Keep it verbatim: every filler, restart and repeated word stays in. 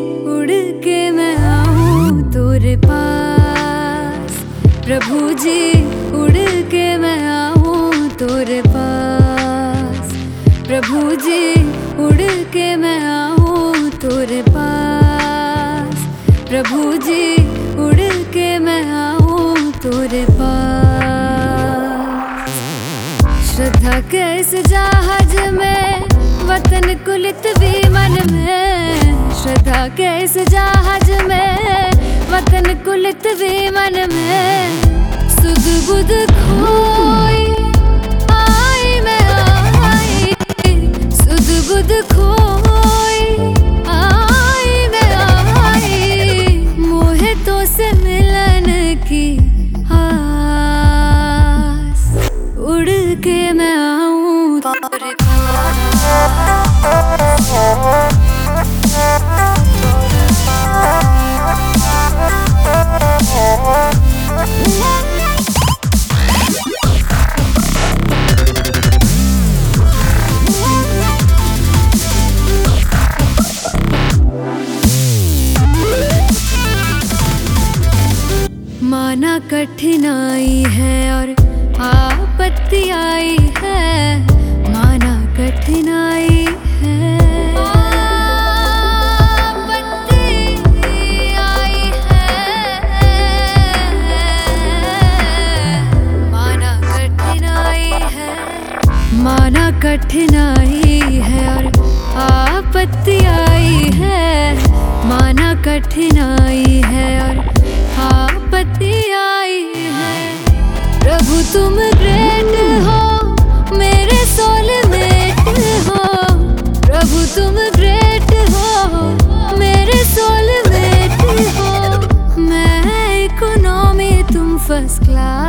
उड़ के मैं आऊं तेरे पास। प्रभु जी उड़ के मैं आऊं तेरे पास। प्रभु जी उड़ के मैं आऊं तेरे पास। प्रभु जी उड़ के मैं आऊं तेरे पास। श्रद्धा के इस जहाज में, वतन कुलित विमान में। श्रद्धा के इस जहाज में, वतन कुलित विमान में। सुध बुध खोई आई मैं आई, सुध बुध खोई आई मैं आई। मोहे तो से मिलन की आस, उड़ के मैं आऊं तेरे पास। माना कठिनाई है और आपत्ति आई है। माना कठिनाई है, आपत्ति आई है। माना कठिनाई है, माना कठिनाई है और आपत्ति आई है। माना कठिनाई है और आपत्ति आई है। प्रभु तुम ग्रेट हो, मेरे सोलमेट हो। प्रभु तुम ग्रेट हो, मेरे सोलमेट हो। मैं इकोनॉमी तुम फर्स्ट क्लास।